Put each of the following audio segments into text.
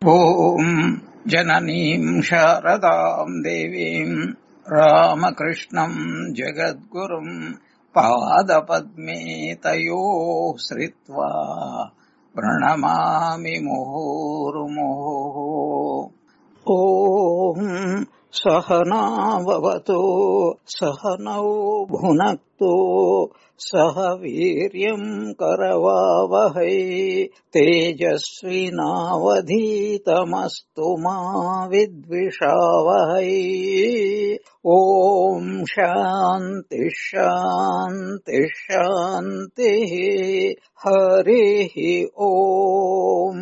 ॐ जननीं शारदां देवीं रामकृष्णं जगद्गुरुं पादपद्मे तयोः श्रित्वा प्रणमामि मुहुर्मुहुः। ॐ सहना भवतु सहनौ भुनक्तु सह वीर्यम् करवावहै तेजस्विनावधीतमस्तु मा विद्विषावहै। ॐ शान्ति शान्ति शान्तिः। हरिः ॐ।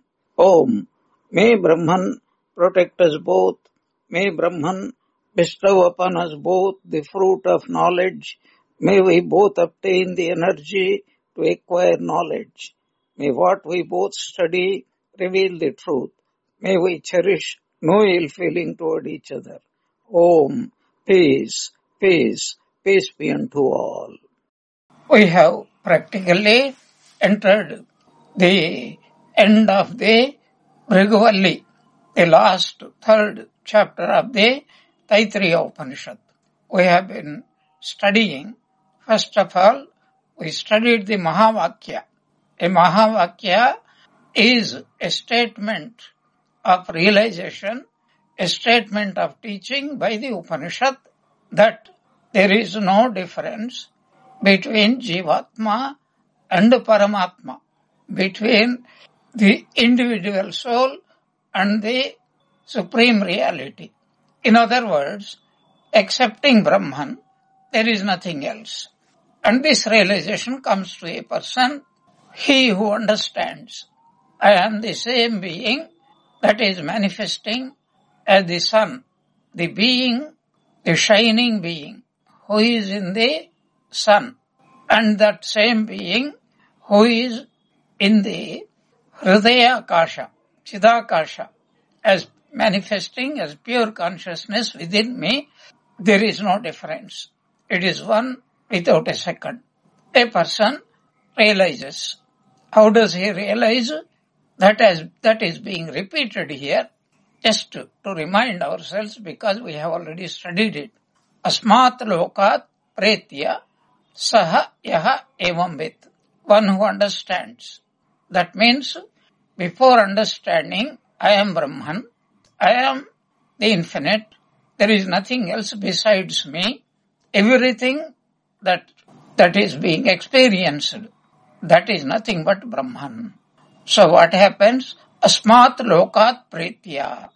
May Brahman protect us both. May Brahman bestow upon us both the fruit of knowledge. May we both obtain the energy to acquire knowledge. May what we both study reveal the truth. May we cherish no ill feeling toward each other. Om. Peace, peace, peace be unto all. We have practically entered the end of the Bhrigu, the last third chapter of the Taittiriya Upanishad. We have been studying, first of all, we studied the Mahavakya. A Mahavakya is a statement of realization, a statement of teaching by the Upanishad that there is no difference between Jivatma and Paramatma, between the individual soul and the supreme reality. In other words, accepting Brahman, there is nothing else. And this realization comes to a person, he who understands, I am the same being that is manifesting as the sun, the being, the shining being, who is in the sun, and that same being who is in the Hridaya Akasha, Chidakasha, as manifesting as pure consciousness within me, there is no difference. It is one without a second. A person realizes. How does he realize? That is being repeated here, just to remind ourselves, because we have already studied it. Asmat lokat pretya saha yaha evam vid. One who understands. That means, before understanding, I am Brahman, I am the infinite, there is nothing else besides me. Everything that is being experienced, that is nothing but Brahman. So what happens? Asmat lokat pretya.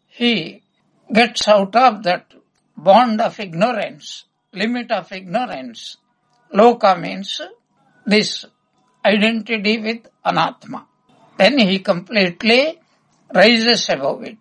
He gets out of that bond of ignorance, limit of ignorance. Loka means this identity with Anatma. Then he completely rises above it.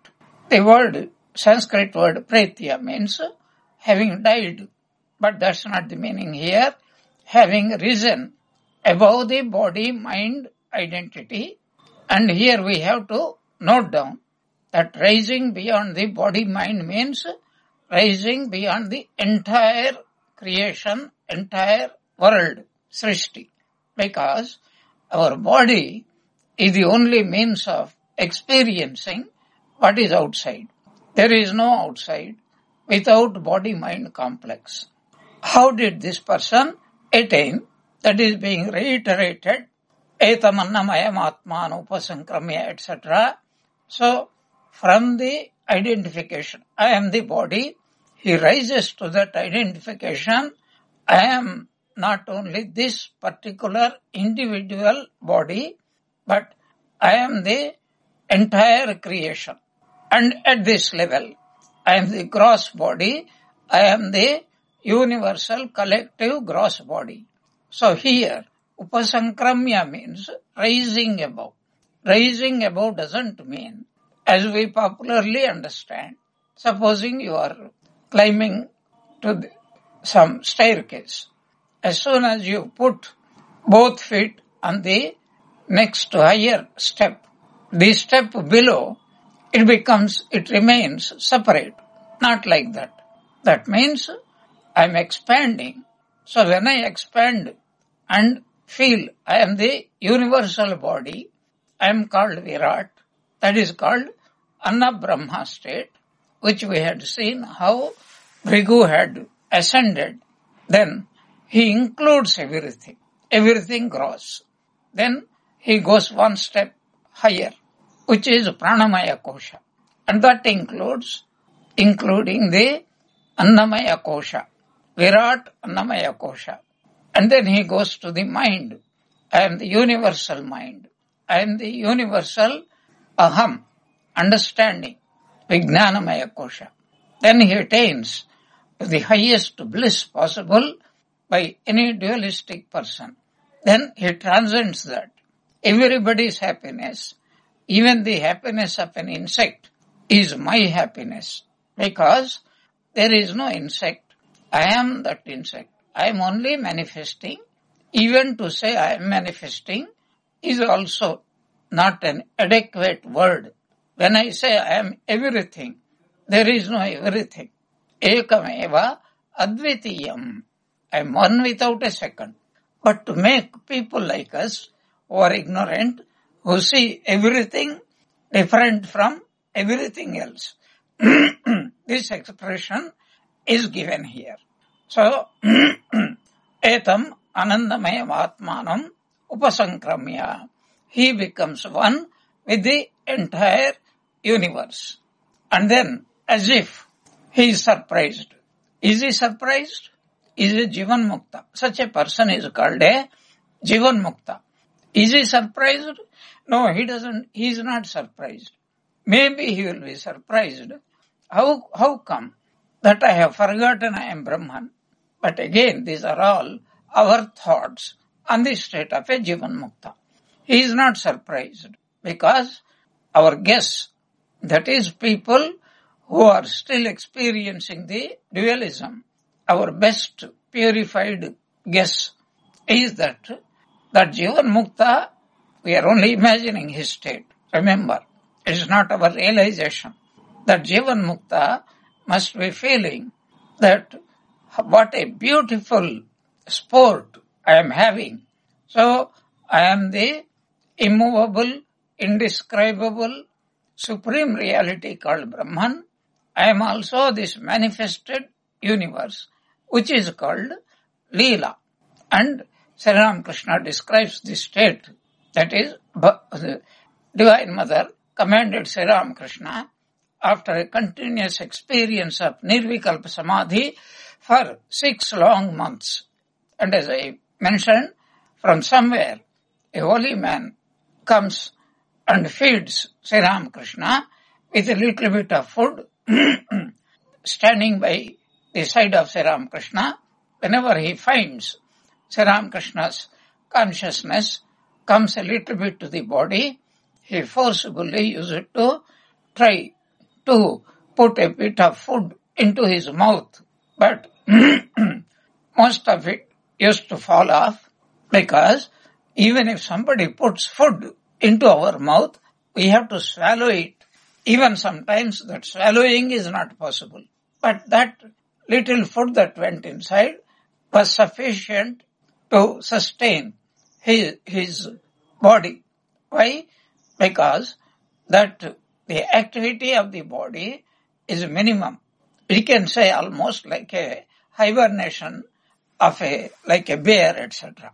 The Sanskrit word pretya means having died, but that's not the meaning here. Having risen above the body-mind identity, and here we have to note down that rising beyond the body-mind means rising beyond the entire creation, entire world, Srishti, because our body is the only means of experiencing what is outside. There is no outside without body-mind complex. How did this person attain? That is being reiterated, etamannamaya atmana upasankramya, etc. So, from the identification, I am the body, he rises to that identification, I am not only this particular individual body, but I am the entire creation. And at this level, I am the gross body, I am the universal collective gross body. So here, upasankramya means rising above. Rising above doesn't mean, as we popularly understand, supposing you are climbing to some staircase. As soon as you put both feet on the next higher step, the step below, it remains separate. Not like that. That means I am expanding. So when I expand and feel I am the universal body, I am called Virat. That is called Anna Brahma state, which we had seen how Bhrigu had ascended. Then he includes everything. Everything grows. Then he goes one step higher, which is Pranamaya Kosha. And that including the Annamaya Kosha, Virat Annamaya Kosha. And then he goes to the mind. I am the universal mind. I am the universal Aham, understanding, Vijnanamaya Kosha. Then he attains to the highest bliss possible by any dualistic person. Then he transcends that. Everybody's happiness, even the happiness of an insect, is my happiness. Because there is no insect. I am that insect. I am only manifesting. Even to say I am manifesting is also not an adequate word. When I say I am everything, there is no everything. Ekameva advitiyam. I am one without a second. But to make people like us who are ignorant, who see everything different from everything else, this expression is given here. So, etam anandamayam atmanam upasankramya. He becomes one with the entire universe. And then, as if he is surprised. Is he surprised? Is a Jivan Mukta. Such a person is called a Jivan Mukta. Is he surprised? No, he is not surprised. Maybe he will be surprised. How come that I have forgotten I am Brahman? But again, these are all our thoughts on the state of a Jivan Mukta. He is not surprised because our guess, that is people who are still experiencing the dualism, our best purified guess is that Jivan Mukta, we are only imagining his state. Remember, it is not our realization. That Jivan Mukta must be feeling that what a beautiful sport I am having. So, I am the immovable, indescribable, supreme reality called Brahman. I am also this manifested universe, which is called Leela. And Sri Ramakrishna describes this state, that is, the Divine Mother commanded Sri Ramakrishna after a continuous experience of Nirvikalpa Samadhi for 6 long months. And as I mentioned, from somewhere a holy man comes and feeds Sri Ramakrishna with a little bit of food, standing by the side of Sri Ramakrishna. Whenever he finds Sri Ramakrishna's consciousness comes a little bit to the body, he forcibly uses it to try to put a bit of food into his mouth. But most of it used to fall off, because even if somebody puts food into our mouth, we have to swallow it. Even sometimes that swallowing is not possible. But that little food that went inside was sufficient to sustain his body. Why? Because that the activity of the body is minimum. We can say almost like a hibernation of like a bear, etc.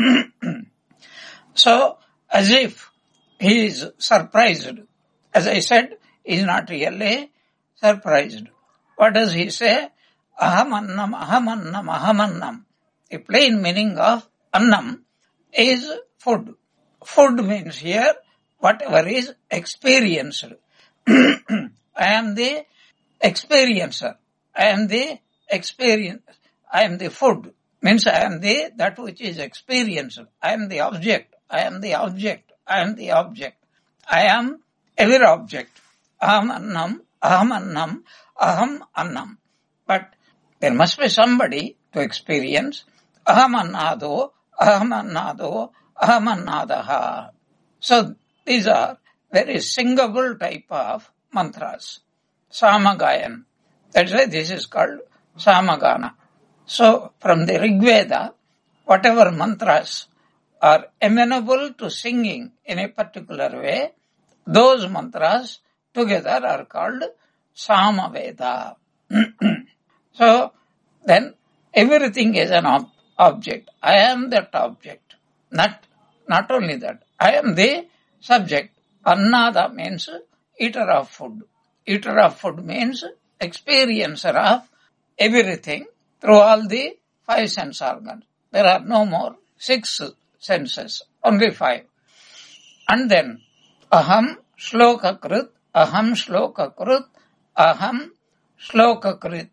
So, as if he is surprised. As I said, he is not really surprised. What does he say? Aham annam, aham annam, aham annam. The plain meaning of annam is food. Food means here whatever is experienced. I am the experiencer. I am the experience. I am the food. Means I am that which is experienced. I am the object. I am the object. I am the object. I am every object. Aham annam, aham annam, aham annam. But there must be somebody to experience. Aham annado, aham annado, aham annadaha. So these are very singable type of mantras. Samagayan. That's why this is called Samagana. So from the Rig Veda, whatever mantras are amenable to singing in a particular way, Those mantras together are called Samaveda. So, then everything is an object. I am that object. Not only that, I am the subject. Annada means eater of food. Eater of food means experiencer of everything through all the 5 sense organs. There are no more 6 senses, only 5. And then, aham shlokakrit, aham shlokakrit, aham shlokakrit.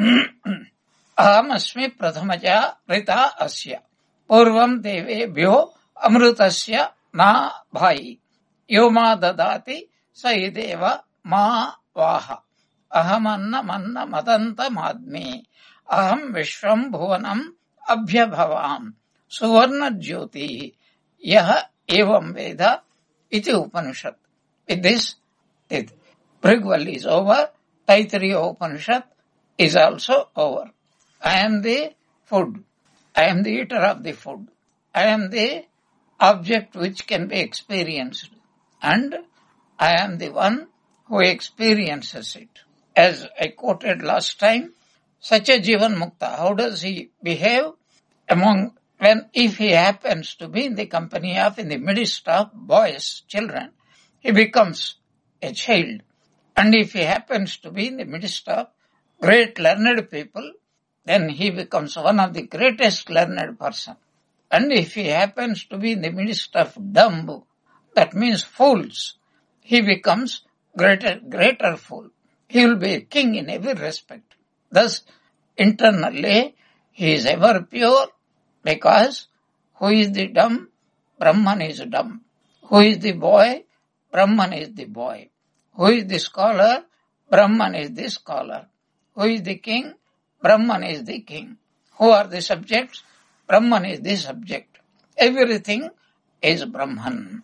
Aham asmi prathamaja rita asya. Purvam devebhyo amrutasya na bhai. Yoma dadati saideva ma vaha. Aham anna manna madanta madmi. Aham vishram bhuvanam abhyabhavam. Suvarna jyoti. Yaha evam veda iti Upanishad. With this, the Brigwal is over. Taittiriya Upanishad is also over. I am the food. I am the eater of the food. I am the object which can be experienced. And I am the one who experiences it. As I quoted last time, such a Jivan Mukta, how does he behave if he happens to be in the company of, in the midst of boys, children, he becomes a child. And if he happens to be in the midst of great learned people, then he becomes one of the greatest learned person. And if he happens to be in the midst of dumb, that means fools, he becomes greater fool. He will be a king in every respect. Thus, internally, he is ever pure, because who is the dumb? Brahman is dumb. Who is the boy? Brahman is the boy. Who is the scholar? Brahman is the scholar. Who is the king? Brahman is the king. Who are the subjects? Brahman is the subject. Everything is Brahman.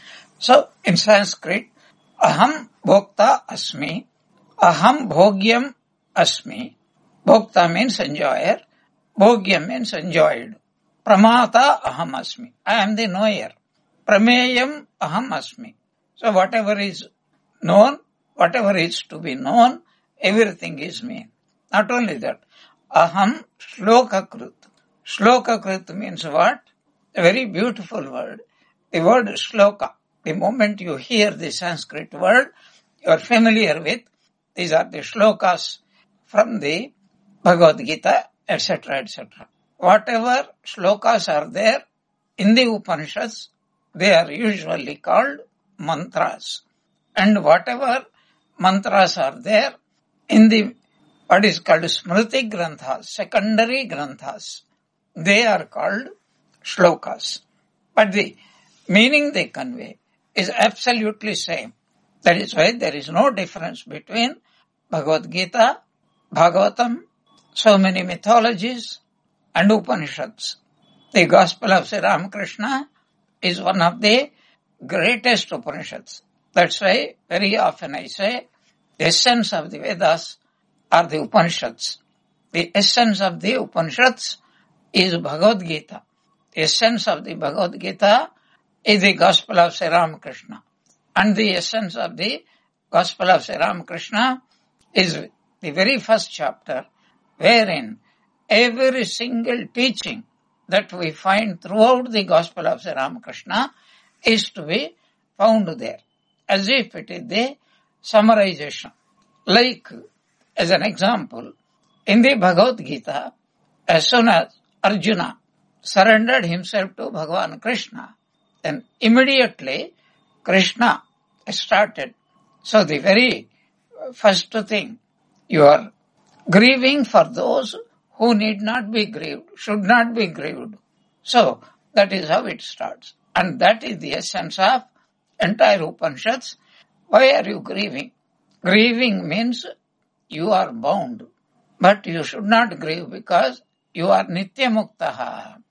So, in Sanskrit, aham bhokta asmi, aham bhogyam asmi. Bhokta means enjoyer, bhogyam means enjoyed. Pramata aham asmi. I am the knower. Prameyam aham asmi. So, whatever is known, whatever is to be known, everything is me. Not only that, aham shlokakrit. Shlokakrit means what? A very beautiful word. The word shloka. The moment you hear the Sanskrit word, you are familiar with. These are the shlokas from the Bhagavad Gita, etc., etc. Whatever shlokas are there in the Upanishads, they are usually called mantras. And whatever mantras are there in the what is called Smriti Granthas, secondary Granthas, they are called shlokas. But the meaning they convey is absolutely same. That is why there is no difference between Bhagavad Gita, Bhagavatam, so many mythologies, and Upanishads. The Gospel of Sri Ramakrishna is one of the greatest Upanishads. That's why very often I say the essence of the Vedas are the Upanishads. The essence of the Upanishads is Bhagavad Gita. The essence of the Bhagavad Gita is the Gospel of Sri Ramakrishna. And the essence of the Gospel of Sri Ramakrishna is the very first chapter, wherein every single teaching that we find throughout the Gospel of Sri Ramakrishna is to be found there, as if it is the summarization. Like, as an example, in the Bhagavad Gita, as soon as Arjuna surrendered himself to Bhagavan Krishna, then immediately Krishna started. So the very first thing, you are grieving for those who need not be grieved, should not be grieved. So that is how it starts. And that is the essence of entire Upanishads. Why are you grieving? Grieving means you are bound. But you should not grieve because you are nitya muktaha.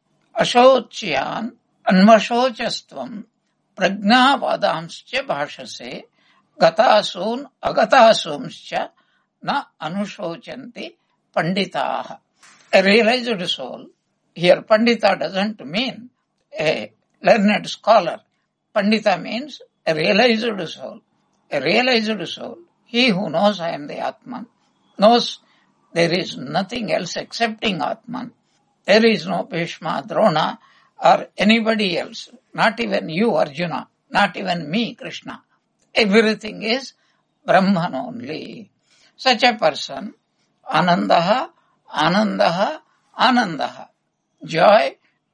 Ashocyan anmashochastvam prajnavadamscha bhashase gatasun agatasumscha na anushochanti panditaha. A realized soul, here Pandita doesn't mean a learned scholar. Pandita means a realized soul. A realized soul, he who knows I am the Atman, knows there is nothing else excepting Atman. There is no Bhishma, Drona, or anybody else, not even you, Arjuna, not even me, Krishna. Everything is Brahman only. Such a person, Anandaha, Anandaha, Anandaha. Joy,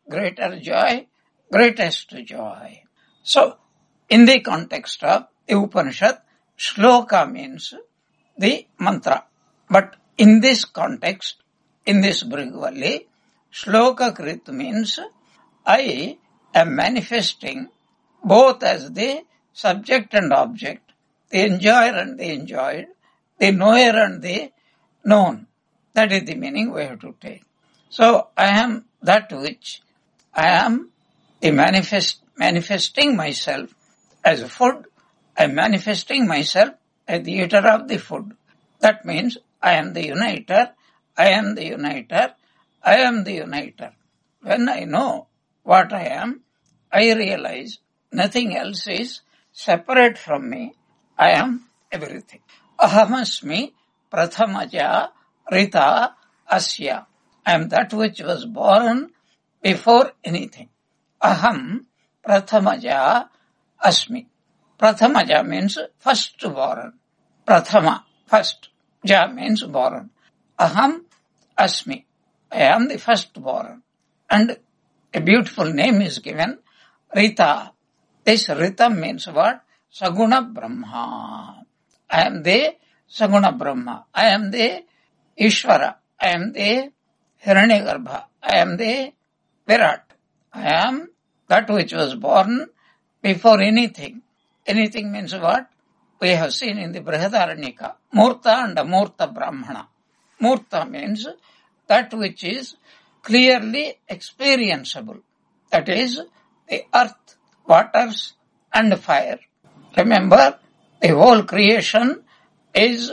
greatest joy. So, in the context of the Upanishad, shloka means the mantra. But in this context, in this Brigvalli, shloka krit means I am manifesting both as the subject and object, the enjoyer and the enjoyed, the knower and the known. That is the meaning we have to take. So I am that which I am the manifesting myself as a food. I am manifesting myself as the eater of the food. That means I am the uniter. I am the uniter. I am the uniter. When I know what I am, I realize nothing else is separate from me. I am everything. Ahamasmi prathamaja rita asya. I am that which was born before anything. Aham prathamaja asmi. Prathamaja means first born. Prathama, first. Ja means born. Aham asmi. I am the first born. And a beautiful name is given, Rita. This Rita means what? Saguna Brahma. I am the Saguna Brahma. I am the Ishvara. I am the Hiranyagarbha. I am the Virat. I am that which was born before anything. Anything means what? We have seen in the Brihadaranyaka. Murta and Amurta Brahmana. Murta means that which is clearly experienceable. That is the earth, waters and fire. Remember, the whole creation is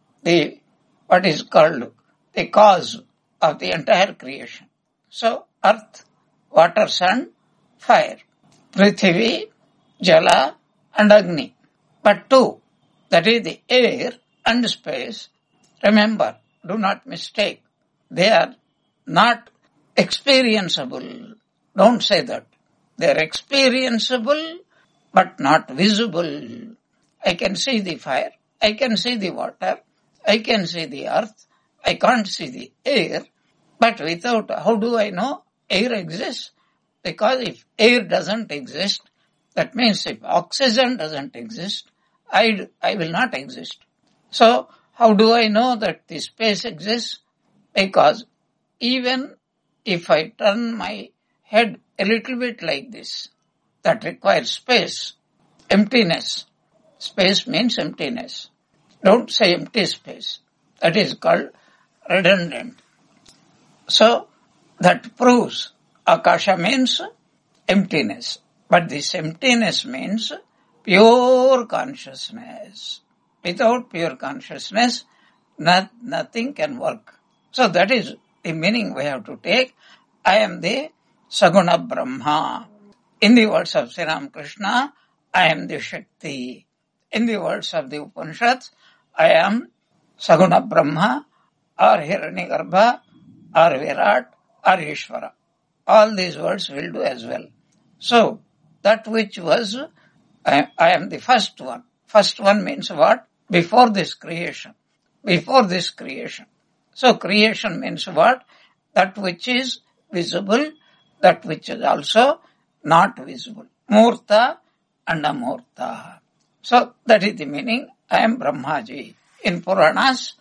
what is called the cause of the entire creation. So, earth, waters and fire. Prithvi, Jala and Agni. But two, that is the air and space. Remember, do not mistake. They are not experienceable. Don't say that. They are experienceable but not visible. I can see the fire. I can see the water. I can see the earth. I can't see the air. But without, how do I know air exists? Because if air doesn't exist, that means if oxygen doesn't exist, I will not exist. So, how do I know that the space exists? Because even if I turn my head a little bit like this, that requires space, emptiness. Space means emptiness. Don't say empty space. That is called redundant. So, that proves Akasha means emptiness. But this emptiness means pure consciousness. Without pure consciousness, nothing can work. So that is the meaning we have to take. I am the Saguna Brahma. In the words of Sri Ramakrishna, I am the Shakti. In the words of the Upanishads, I am Saguna Brahma or Hiranyagarbha or Virat or Ishvara. All these words will do as well. So, that which was, I am the first one. First one means what? Before this creation. Before this creation. So, creation means what? That which is visible, that which is also not visible. Murta and Amurta. So, that is the meaning. I am Brahmaji. In Puranas,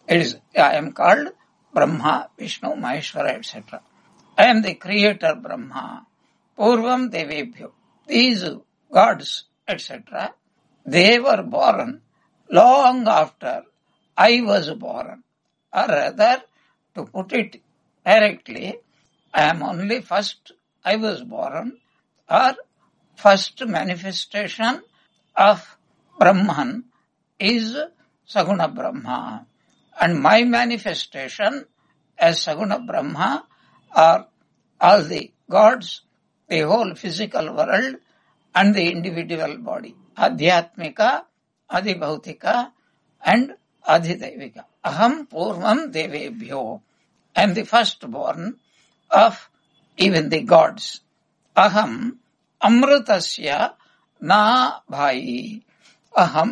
I am called Brahma, Vishnu, Maheshwara, etc. I am the creator Brahma. Purvam Devebhyo. These gods, etc., they were born long after I was born. Or rather, to put it directly, I am only first I was born, or first manifestation of Brahman is Saguna Brahma. And my manifestation as Saguna Brahma are all the gods, the whole physical world and the individual body. Adhyatmika, Adibhautika, and Adhidaivika. Aham Purvam Devebhyo. I am the firstborn of even the gods. Aham Amrutasya Na Bhai. Aham,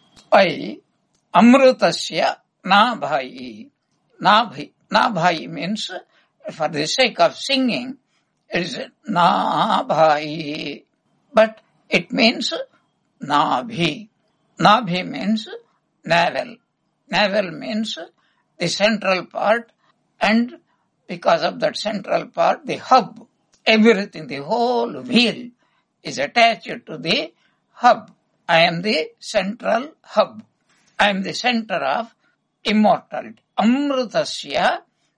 I, Amrutasya Na Bhai. Na Bhai means, for the sake of singing, it is Na Bhai. But it means Nabhi. Nabhi means navel. Navel means the central part, and because of that central part, the hub, everything, the whole wheel is attached to the hub. I am the central hub. I am the center of immortality. Amrutasya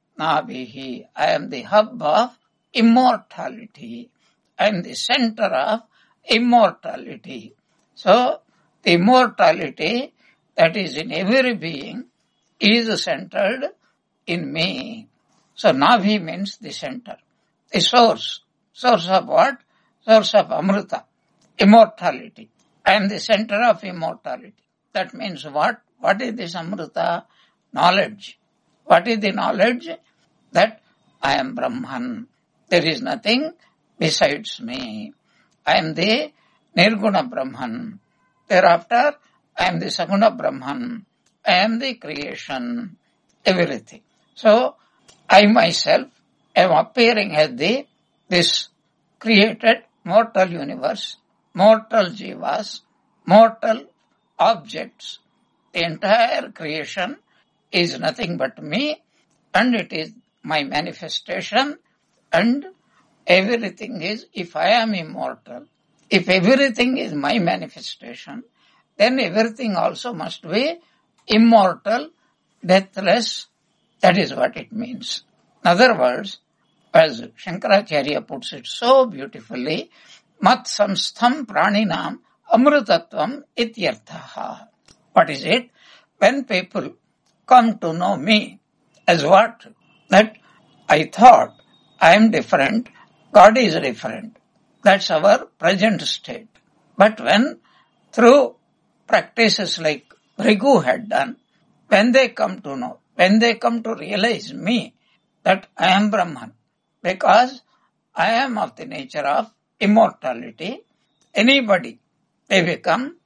Nabhihi. I am the hub of immortality. I am the center of immortality. So, the immortality that is in every being is centered in me. So, Nabhi means the center, the source. Source of what? Source of Amrita, immortality. I am the center of immortality. That means what? What is this Amrita? Knowledge. What is the knowledge? That I am Brahman. There is nothing besides me. I am the Nirguna Brahman. Thereafter, I am the Saguna Brahman. I am the creation, everything. So, I myself am appearing as this created mortal universe, mortal jivas, mortal objects. The entire creation is nothing but me, and it is my manifestation, and everything is, if I am immortal, if everything is my manifestation, then everything also must be immortal, deathless. That is what it means. In other words, as Shankaracharya puts it so beautifully, mat samstham praninam amrutatvam ityarthaha. What is it? When people come to know me as what? That I thought I am different, God is different. That's our present state. But when through practices like Bhrigu had done, when they come to know, when they come to realize me, that I am Brahman, because I am of the nature of immortality, anybody, they become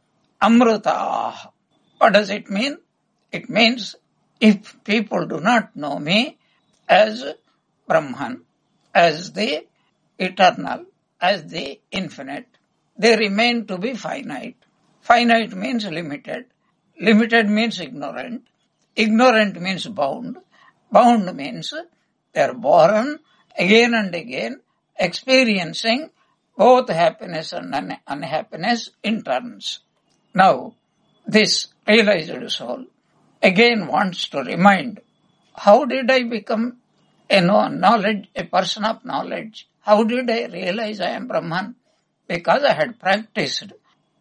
Amruta. What does it mean? It means if people do not know me as Brahman, as the eternal, as the infinite, they remain to be finite. Finite means limited. Limited means ignorant. Ignorant means bound. Bound means they are born again and again, experiencing both happiness and unhappiness in turns. Now, this realized soul again wants to remind, how did I become a person of knowledge? How did I realize I am Brahman? Because I had practiced.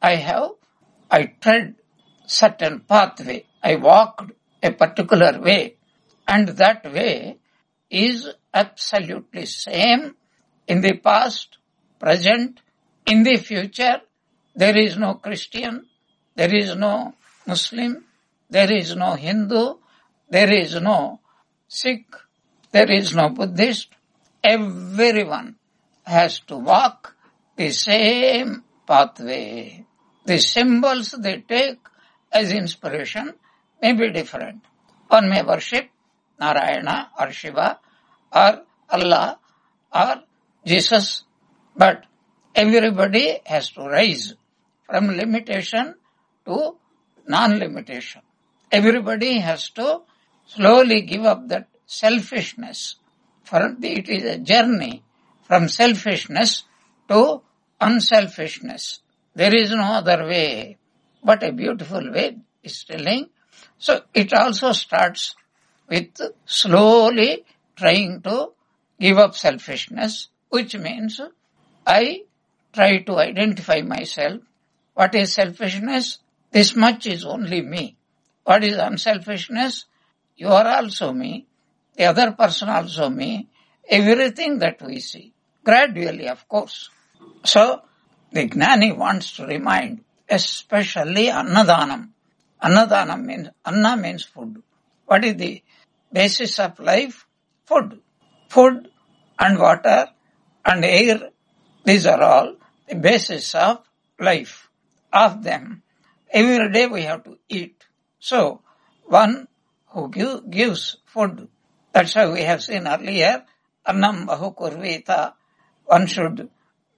I tread certain pathway. I walked a particular way. And that way is absolutely same in the past, present, in the future. There is no Christian, there is no Muslim, there is no Hindu, there is no Sikh, there is no Buddhist. Everyone has to walk the same pathway. The symbols they take as inspiration may be different. One may worship Narayana or Shiva or Allah or Jesus, but everybody has to rise from limitation to non-limitation. Everybody has to slowly give up that selfishness. It is a journey from selfishness to unselfishness. There is no other way. What a beautiful way is telling. So it also starts with slowly trying to give up selfishness, which means I try to identify myself. What is selfishness? This much is only me. What is unselfishness? You are also me. The other person also me. Everything that we see. Gradually, of course. So, the Gnani wants to remind, especially Annadanam. Annadanam means, Anna means food. What is the basis of life? Food. Food and water and air, these are all the basis of life. Of them, every day we have to eat. So, one who gives food, that's why we have seen earlier, Annam Bahu Kurvita, one should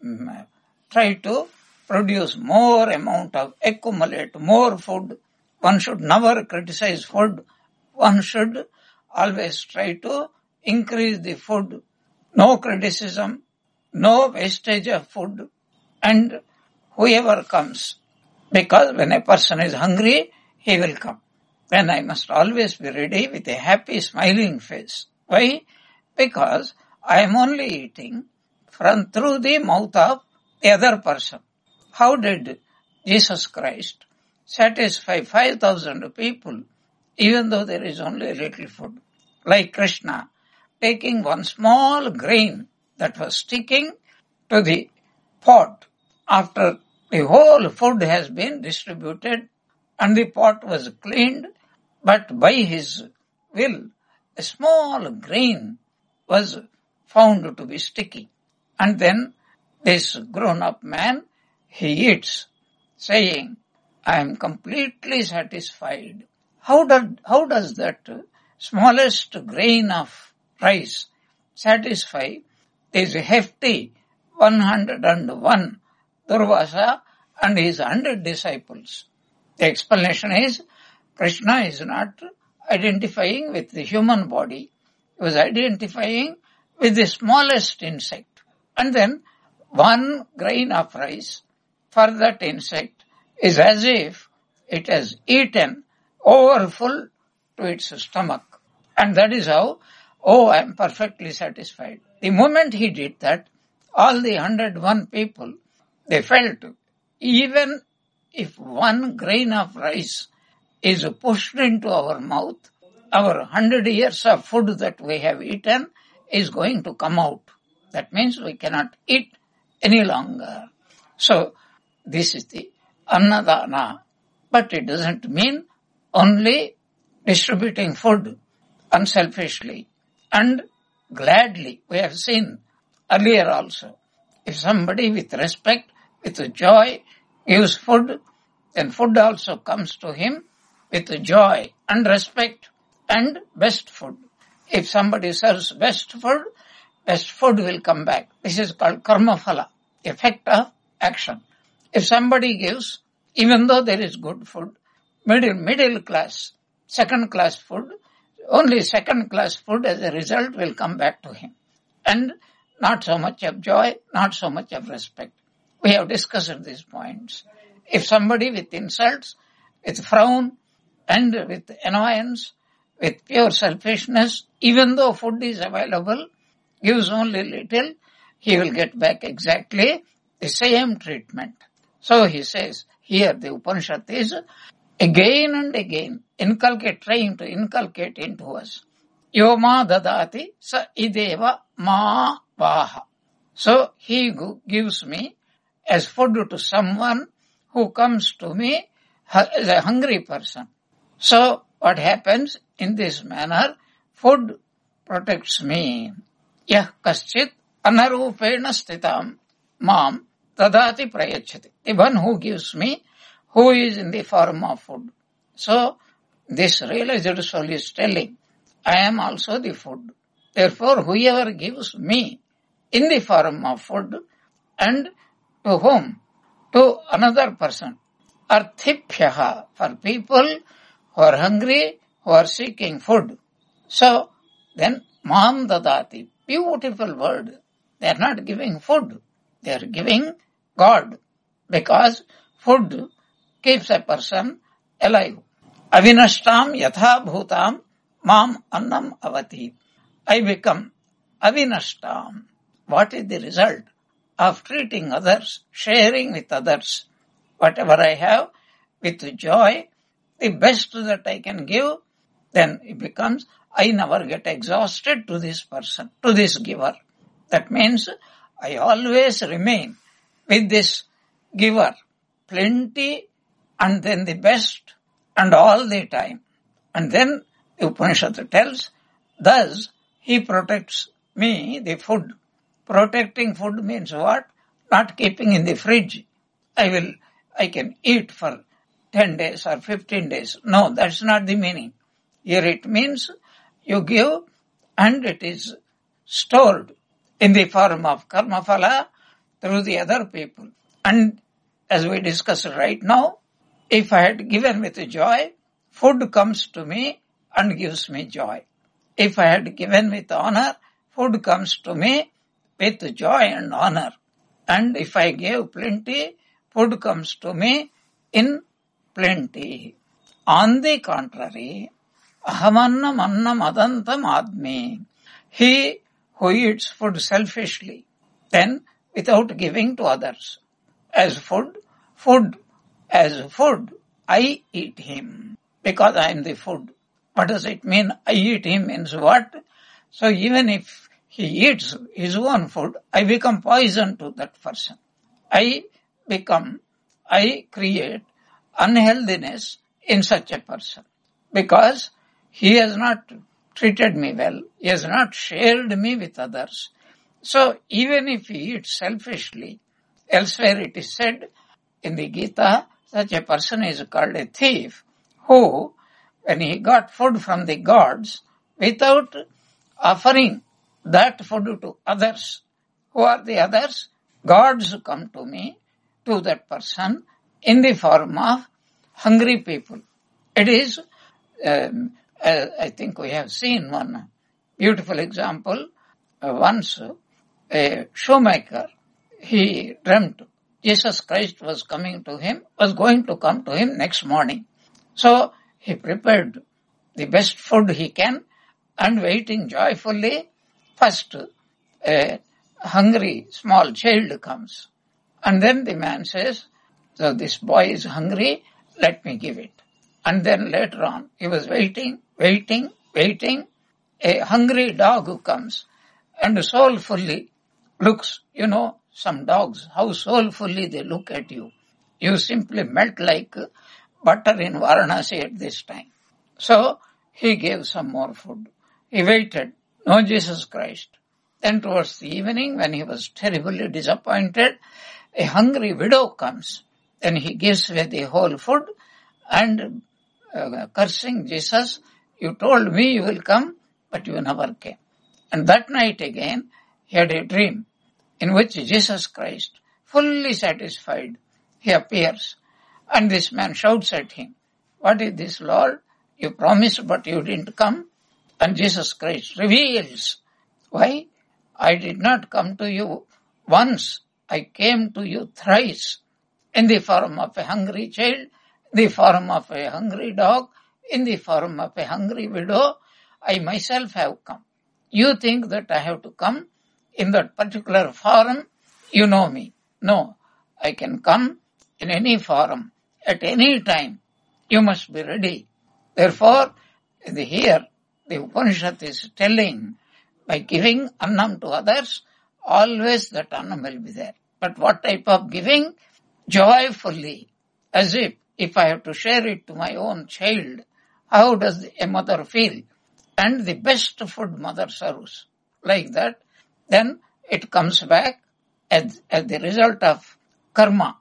try to produce more amount of, accumulate more food. One should never criticize food. One should always try to increase the food. No criticism, no wastage of food, and whoever comes. Because when a person is hungry, he will come. Then I must always be ready with a happy, smiling face. Why? Because I am only eating through the mouth of the other person. How did Jesus Christ satisfy 5,000 people, even though there is only a little food? Like Krishna, taking one small grain that was sticking to the pot after the whole food has been distributed and the pot was cleaned, but by his will, a small grain was found to be sticky. And then this grown-up man, he eats, saying, I am completely satisfied. How does that smallest grain of rice satisfy these hefty 101 Durvasa and his 100 disciples? The explanation is, Krishna is not identifying with the human body. He was identifying with the smallest insect. And then one grain of rice for that insect is as if it has eaten overfull to its stomach. And that is how, I am perfectly satisfied. The moment he did that, all the 101 people, they felt, even if one grain of rice is pushed into our mouth, our 100 years of food that we have eaten is going to come out. That means we cannot eat any longer. So, this is the Annadana. But it doesn't mean only distributing food unselfishly and gladly. We have seen earlier also. If somebody with respect, with joy gives food, then food also comes to him with joy and respect and best food. If somebody serves best food will come back. This is called karma phala, effect of action. If somebody gives, even though there is good food, middle class, second class food, only second class food as a result will come back to him. And not so much of joy, not so much of respect. We have discussed these points. If somebody with insults, with frown, and with annoyance, with pure selfishness, even though food is available, gives only little, he will get back exactly the same treatment. So he says, here the Upanishad is again and again trying to inculcate into us. Yoma dadati sa ideva ma vaha. So he gives me as food to someone who comes to me as a hungry person. So what happens in this manner? Food protects me. Yah kaschit anarupena stitam mam tadati prayachati. The one who gives me, who is in the form of food. So this realized soul is telling, I am also the food. Therefore, whoever gives me in the form of food, and to whom? To another person. Arthibhyaha, for people who are hungry, who are seeking food. So, then, mam dadati, beautiful word. They are not giving food. They are giving God. Because food keeps a person alive. Avinashtam yatha bhutam mam annam avati. I become avinashtam. What is the result of treating others, sharing with others? Whatever I have with joy, the best that I can give, then it becomes, I never get exhausted to this person, to this giver. That means I always remain with this giver plenty and then the best and all the time. And then the Upanishad tells, thus he protects me, the food. Protecting food means what? Not keeping in the fridge. I can eat for 10 days or 15 days. No, that's not the meaning. Here it means you give and it is stored in the form of karma phala through the other people. And as we discussed right now, if I had given with joy, food comes to me and gives me joy. If I had given with honor, food comes to me with joy and honor. And if I gave plenty, food comes to me in plenty. On the contrary, ahamannam annam adantam admi. He who eats food selfishly, then without giving to others. As food, I eat him because I am the food. What does it mean? I eat him means what? So even if he eats his own food, I become poison to that person. I create unhealthiness in such a person because he has not treated me well. He has not shared me with others. So even if he eats selfishly, elsewhere it is said in the Gita, such a person is called a thief who, when he got food from the gods, without offering that food to others. Who are the others? Gods come to me, to that person, in the form of hungry people. It is, I think we have seen one beautiful example. Once a shoemaker, he dreamt Jesus Christ was going to come to him next morning. So he prepared the best food he can and waiting joyfully. First, a hungry small child comes. And then the man says, so this boy is hungry, let me give it. And then later on, he was waiting. A hungry dog comes and soulfully looks, some dogs, how soulfully they look at you. You simply melt like butter in Varanasi at this time. So he gave some more food. He waited. No Jesus Christ. Then towards the evening, when he was terribly disappointed, a hungry widow comes. Then he gives away the whole food and cursing Jesus, you told me you will come, but you never came. And that night again, he had a dream in which Jesus Christ, fully satisfied, he appears. And this man shouts at him, what is this, Lord? You promised, but you didn't come. And Jesus Christ reveals, why? I did not come to you once. I came to you thrice, in the form of a hungry child, in the form of a hungry dog, in the form of a hungry widow. I myself have come. You think that I have to come in that particular form? You know me. No, I can come in any form, at any time. You must be ready. Therefore, here the Upanishad is telling, by giving annam to others, always that annam will be there. But what type of giving? Joyfully, as if I have to share it to my own child, how does a mother feel? And the best food mother serves, like that, then it comes back as the result of karma.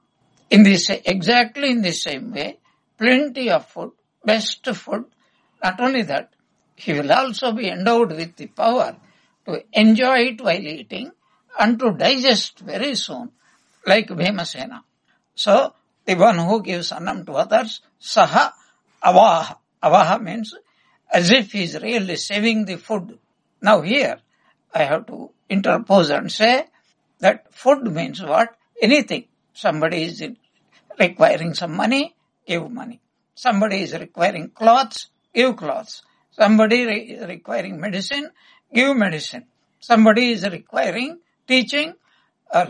Exactly in the same way, plenty of food, best food, not only that, he will also be endowed with the power to enjoy it while eating and to digest very soon, like Bhimasena. So, the one who gives annam to others, saha avaha. Avaha means as if he is really saving the food. Now here, I have to interpose and say that food means what? Anything. Somebody is requiring some money, give money. Somebody is requiring clothes, give clothes. Somebody is requiring medicine, give medicine. Somebody is requiring teaching or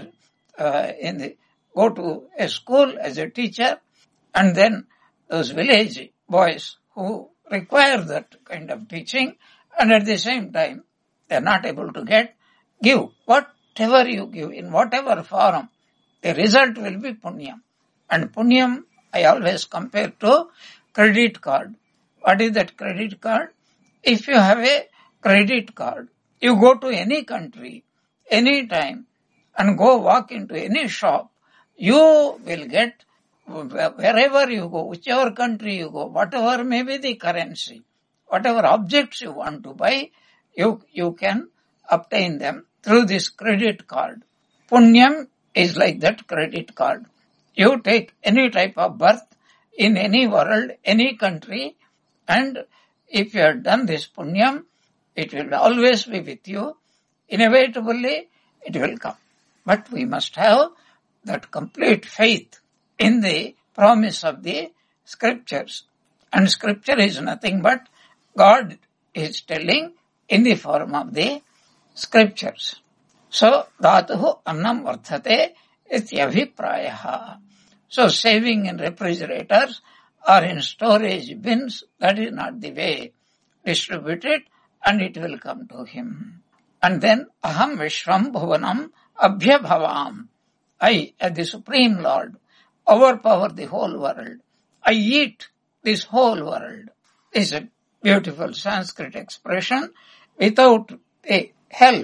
go to a school as a teacher, and then those village boys who require that kind of teaching, and at the same time they are not able to give. Whatever you give, in whatever form, the result will be punyam. And punyam, I always compare to credit card. What is that credit card? If you have a credit card, you go to any country, any time, and go walk into any shop, you will get, wherever you go, whichever country you go, whatever may be the currency, whatever objects you want to buy, you can obtain them through this credit card. Punyam is like that credit card. You take any type of birth in any world, any country, and if you have done this punyam, it will always be with you. Inevitably, it will come. But we must have that complete faith in the promise of the scriptures. And scripture is nothing but God is telling in the form of the scriptures. So, dhatuhu annam varthate ityabhiprayaha. So, saving in refrigerators or in storage bins, that is not the way. Distribute it and it will come to him. And then, aham vishram bhuvanam abhyabhavam. I, as the Supreme Lord, overpower the whole world. I eat this whole world. This is a beautiful Sanskrit expression. Without the help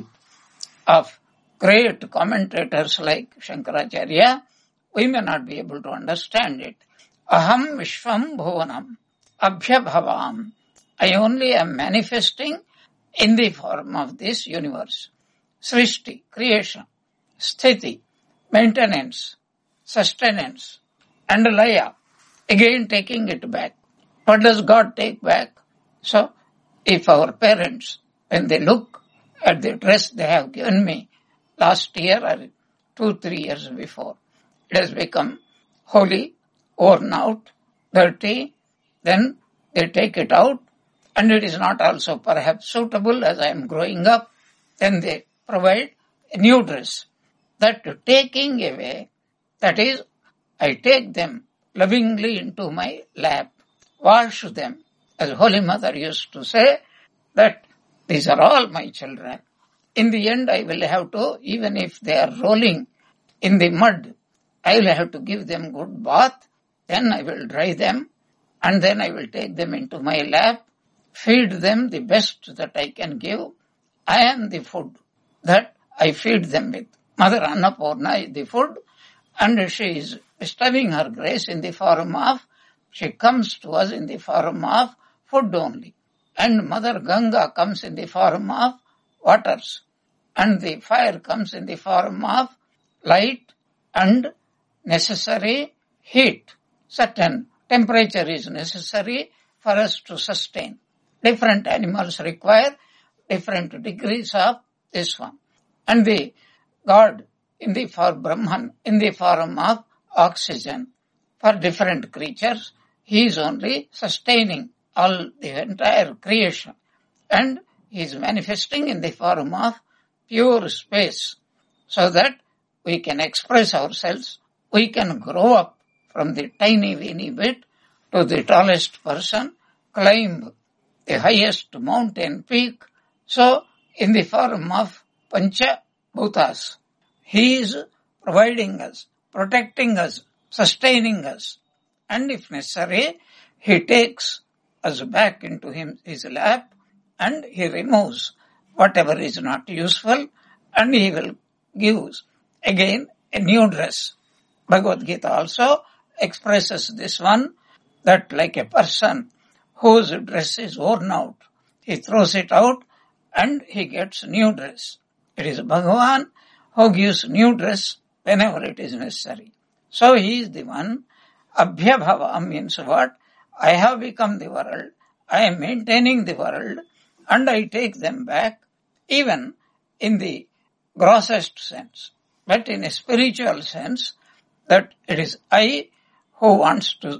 of great commentators like Shankaracharya, we may not be able to understand it. Aham vishvam bhuvanam abhyabhavam. I only am manifesting in the form of this universe. Srishti, creation, sthiti, maintenance, sustenance, and laya, again taking it back. What does God take back? So, if our parents, when they look at the dress they have given me last year or 2-3 years before, it has become wholly worn out, dirty, then they take it out, and it is not also perhaps suitable as I am growing up, then they provide a new dress. That taking away, that is, I take them lovingly into my lap, wash them, as Holy Mother used to say, that these are all my children. In the end, I will have to, even if they are rolling in the mud, I will have to give them good bath, then I will dry them, and then I will take them into my lap, feed them the best that I can give. I am the food that I feed them with. Mother Annapurna is the food, and she is bestowing her grace in the form of, she comes to us in the form of food only. And Mother Ganga comes in the form of waters, and the fire comes in the form of light and necessary heat. Certain temperature is necessary for us to sustain. Different animals require different degrees of this one. And the God in the form Brahman in the form of oxygen for different creatures, he is only sustaining all the entire creation, and he is manifesting in the form of pure space so that we can express ourselves, we can grow up from the tiny weeny bit to the tallest person, climb the highest mountain peak. So in the form of Pancha Bhutas, he is providing us, protecting us, sustaining us, and if necessary, he takes us back into his lap and he removes whatever is not useful, and he will give again a new dress. Bhagavad Gita also expresses this one, that like a person whose dress is worn out, he throws it out and he gets new dress. It is Bhagavan who gives new dress whenever it is necessary. So he is the one. Abhyabhava means what? I have become the world, I am maintaining the world, and I take them back, even in the grossest sense. But in a spiritual sense, that it is I who wants to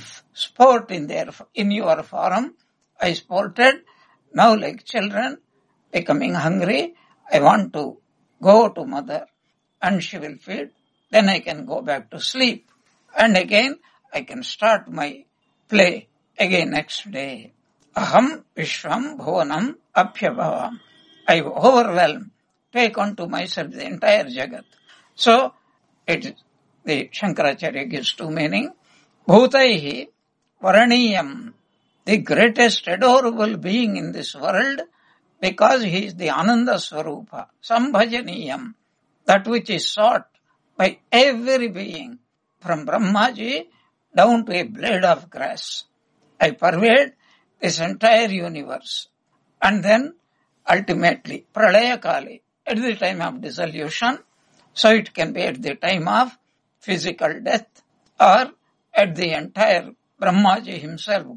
sport in your form. I sported, now like children becoming hungry, I want to go to mother and she will feed, then I can go back to sleep, and again I can start my play again next day. Aham vishvam bhuvanam apyabhavam. I overwhelm, take unto myself the entire jagat. So it is the Shankaracharya gives two meaning. Bhutaihi Varaniyam, the greatest adorable being in this world, because he is the Ananda Swarupa. Sambhajaniyam, that which is sought by every being, from Brahmaji down to a blade of grass. I pervade this entire universe. And then ultimately, Pralaya Kali, at the time of dissolution, so it can be at the time of physical death or at the entire Brahmaji himself.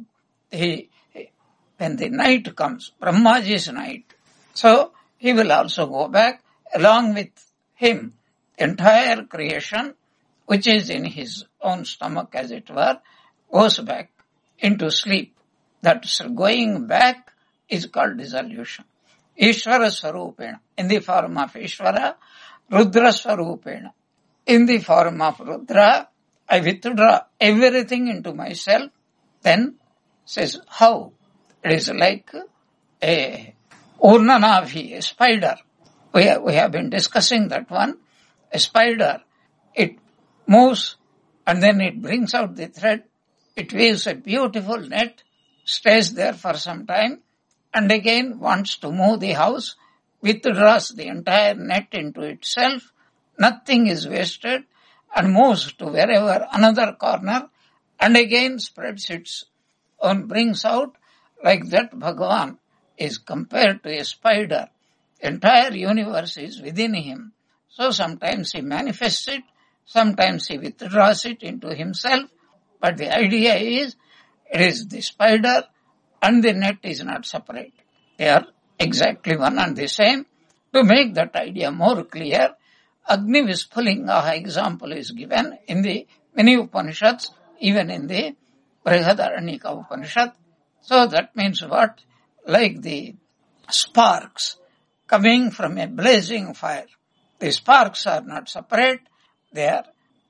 When the night comes, Brahmaji's night, so he will also go back along with him. Entire creation, which is in his own stomach as it were, goes back into sleep. That going back is called dissolution. Ishvara Swarupena, in the form of Ishvara, Rudra Swarupena. In the form of Rudra, I withdraw everything into myself. Then says, how? It is like a Urnanavi, a spider. We have been discussing that one. A spider, it moves and then it brings out the thread. It weaves a beautiful net, stays there for some time, and again wants to move the house, withdraws the entire net into itself. Nothing is wasted and moves to wherever another corner and again spreads its own, brings out. Like that, Bhagavan is compared to a spider. The entire universe is within him. So sometimes he manifests it, sometimes he withdraws it into himself. But the idea is, it is the spider and the net is not separate. They are exactly one and the same. To make that idea more clear, Agni Vispulinga example is given in the many Upanishads, even in the Brihadaranyaka Upanishad. So that means what? Like the sparks coming from a blazing fire. The sparks are not separate. They are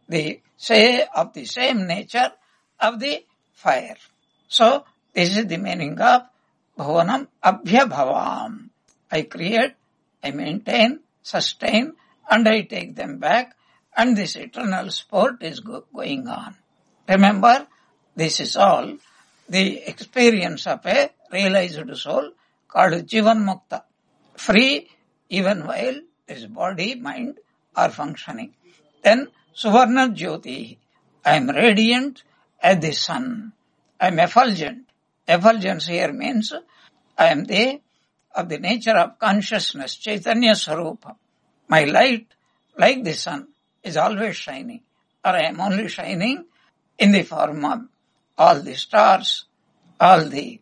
of the same nature of the fire. So this is the meaning of Bhavanam Abhyabhavam. I create, I maintain, sustain, and I take them back, and this eternal sport is going on. Remember, this is all the experience of a realized soul called Jivan Mukta. Free even while his body, mind are functioning. Then Suvarna Jyoti, I am radiant as the sun. I am effulgent. Effulgence here means I am of the nature of consciousness, Chaitanya Swarupa. My light, like the sun, is always shining, or I am only shining in the form of all the stars, all the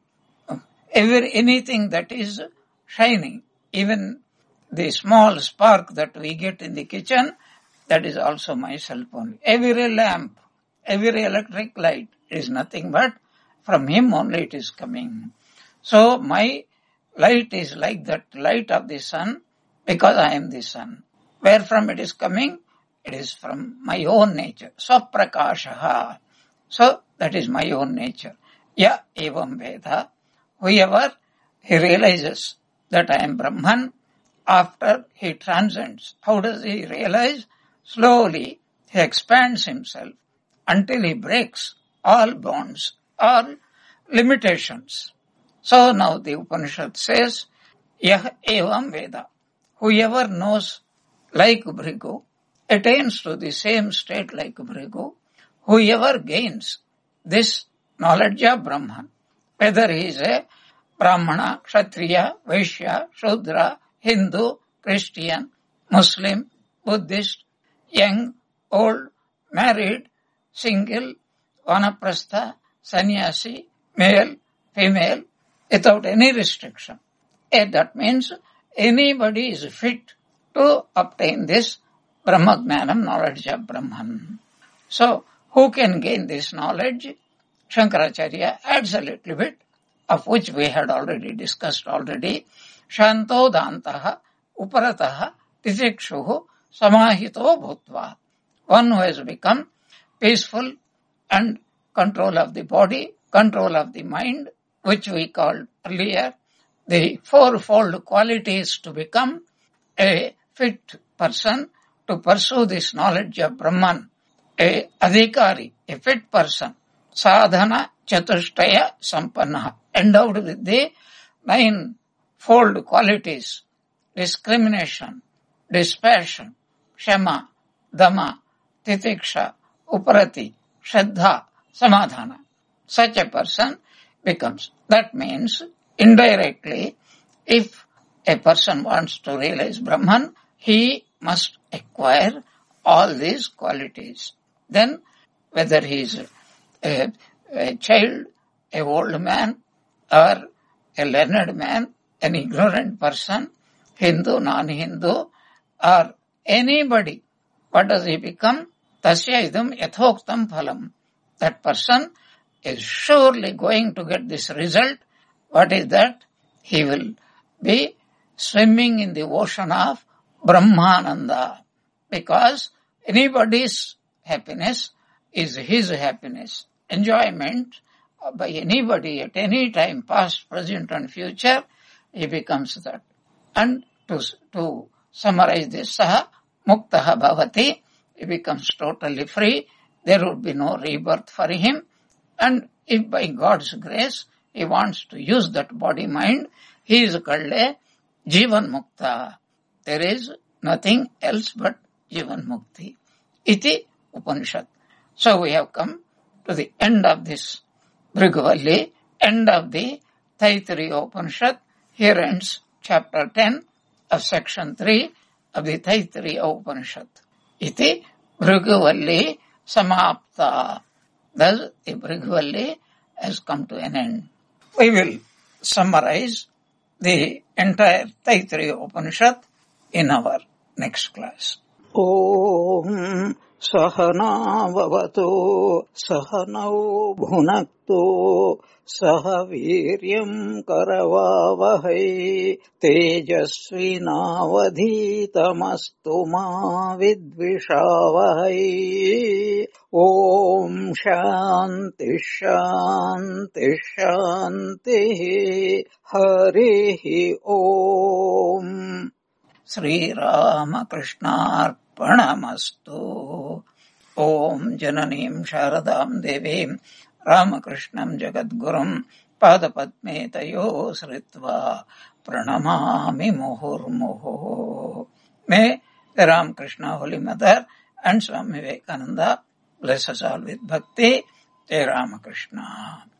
anything that is shining, even the small spark that we get in the kitchen, that is also myself only. Every lamp, every electric light is nothing but from him only it is coming. So my light is like that light of the sun because I am the sun. Where from it is coming? It is from my own nature. Swaprakashaha. So that is my own nature. Ya evam veda. Whoever he realizes that I am Brahman, after he transcends. How does he realize? Slowly he expands himself until he breaks all bonds, all limitations. So now the Upanishad says, Yah evam veda. Whoever knows like Bhrigu, attains to the same state like Bhrigu, whoever gains this knowledge of Brahman, whether he is a Brahmana, Kshatriya, Vaishya, Shudra, Hindu, Christian, Muslim, Buddhist, young, old, married, single, vanaprastha, sannyasi, male, female, without any restriction. And that means anybody is fit to obtain this Brahmagnanam, knowledge of Brahman. So, who can gain this knowledge? Shankaracharya adds a little bit, of which we had already discussed already. Shanto dantaha uparataha titikshuhu samahito bhutva. One who has become peaceful and control of the body, control of the mind, which we called earlier the fourfold qualities to become a fit person to pursue this knowledge of Brahman. a adhikari, a fit person, sadhana chatushtaya sampanna, endowed with the 9-fold qualities: discrimination, dispassion, shama, dama, titiksha, uparati, shraddha, samadhana. Such a person becomes. That means, indirectly, if a person wants to realize Brahman, he must acquire all these qualities. Then, whether he is a child, a old man, or a learned man, an ignorant person, Hindu, non-Hindu, or anybody, what does he become? Tasya idam yathoktam phalam. That person is surely going to get this result. What is that? He will be swimming in the ocean of Brahmananda, because anybody's happiness is his happiness. Enjoyment by anybody at any time, past, present and future, he becomes that. And to summarize this, saha muktaha bhavati, he becomes totally free. There would be no rebirth for him. And if by God's grace he wants to use that body mind, he is called a Jivan Mukta. There is nothing else but Jivan Mukti. Iti Upanishad. So we have come to the end of this Bhrigu, end of the Taittiriya Upanishad. Here ends chapter 10 of section 3 of the Taittiriya Upanishad. Iti Bhrigu Samapta. Thus, the Bhrigu has come to an end. We will summarize the entire Taittiriya Upanishad in our next class. Om Sahana Vavato Sahanau Bhunakto Sahaviryam Karavavahai Tejasvinavadhitamastu ma vidvishavahai. Om Shanti Shanti Shanti. Harihi Om. Sri Ramakrishnaarpanamastu. Om Jananim Sharadam Devim Ramakrishnam Jagadgurum Padapadme Tayo Sritva Pranamami Muhurmuhu. May the Ramakrishna Holy Mother and Swami Vivekananda bless us all with bhakti. Jai Ramakrishna.